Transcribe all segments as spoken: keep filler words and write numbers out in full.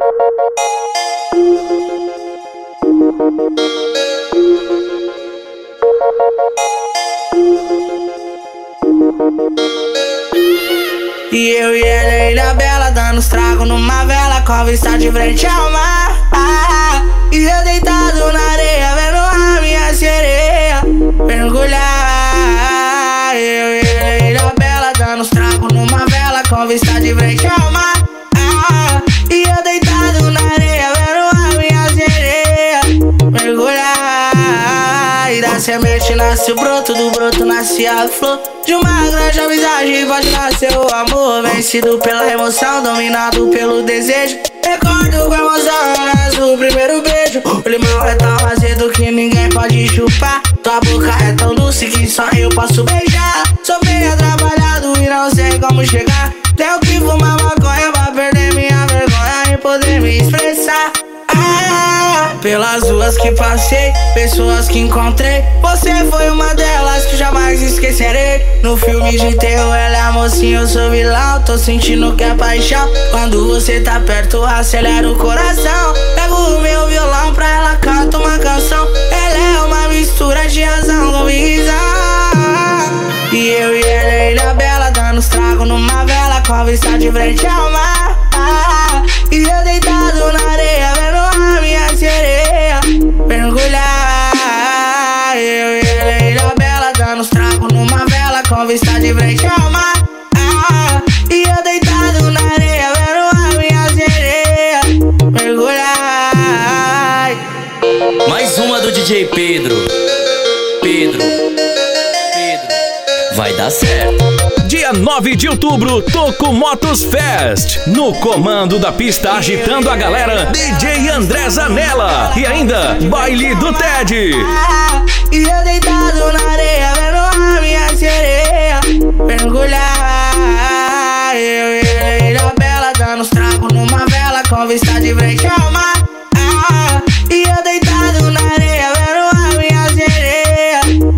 E eu e ela, ilha bela, dando os tragos numa vela, com a vista de frente ao mar. Ah, e eu deitado na areia, vendo a minha sereia mergulhar. Eu e ela, ilha bela, dando os tragos numa vela, com a vista de frente ao mar. Ah, e eu deitado na areia, vendo a minha sereia mergulhar. E da semente nasce o broto, do broto nasce a flor. De uma grande amizade pode nascer o amor, vencido pela emoção, dominado pelo desejo. Recordo com emoção o primeiro beijo. O limão é tão azedo que ninguém pode chupar. Tua boca é tão doce que só eu posso beijar. Sou meio atrapalhado e não sei como chegar. Tenho que fumar maconha pra perder minha vergonha e poder me expressar. Ah, pelas ruas que passei, pessoas que encontrei, você foi uma delas que jamais esquecerei. No filme de terror ela é a mocinha, eu sou vilão. Tô sentindo que é paixão. Quando você tá perto acelera o coração. Pego o meu violão pra ela cantar uma canção. Ela é uma mistura de razão com visão. E eu e ela, ilha bela, dando os tragos numa vela, com a vista de frente ao mar. Ah, e eu deitado na areia, vendo a minha sereia mergulhar. Eu e ela, ilha bela, dando os tragos numa vela, com a vista de frente ao mar. Ah, e eu deitado na areia, vendo a minha sereia mergulhar. Mais uma do D J Pedro. Pedro, Pedro, vai dar certo. Dia nove de outubro, Toco Motos Fest. No comando da pista, agitando a galera, D J André Zanella. E ainda, baile do Ted. Ah, e eu deitado na areia, vendo a minha sereia mergulhar. Eu e ela, ilha bela, dando os tragos numa vela, com vista de frente ao mar. Ah, e eu deitado na areia, vendo a minha sereia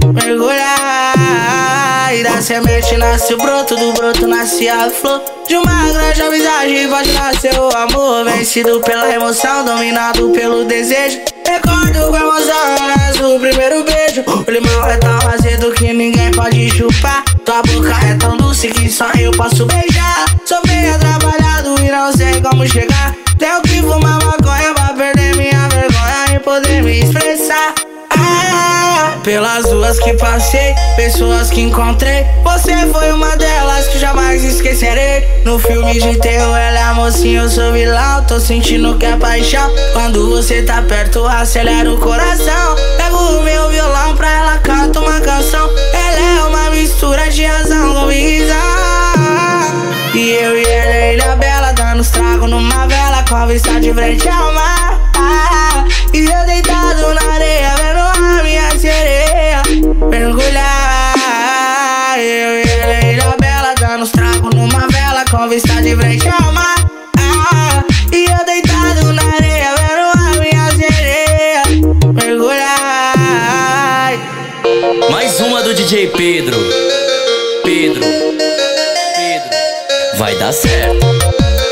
mergulhar. E da semente nasce o broto, do broto nasce a flor. De uma grande amizade pode nascer o amor, vencido pela emoção, dominado pelo desejo. Recordo com emoção o primeiro beijo. O limão é tão azedo que ninguém pode chupar. Tua boca é tão doce que só eu posso beijar. Sou meio atrapalhado e não sei como chegar. Tenho que fumar maconha pra perder minha vergonha e poder me expressar. Ah, pelas ruas que passei, pessoas que encontrei, você foi uma delas que jamais esquecerei. No filme de terror ela é a mocinha, eu sou vilão. Tô sentindo que é paixão. Quando você tá perto acelera o coração. Pego o meu violão pra ela cantar uma canção. Ela é uma mistura de razão com visão. E eu e ela, ilha bela, dando os tragos numa vela, com a vista de frente ao mar. Ah, e eu deitado na areia, vendo a minha sereia mergulhar. Eu e ela, ilha bela, dando os tragos numa vela, com vista de frente ao mar. Ah, e eu deitado na areia, vendo a minha sereia mergulhar. Mais uma do D J Pedro. Pedro, Pedro, vai dar certo.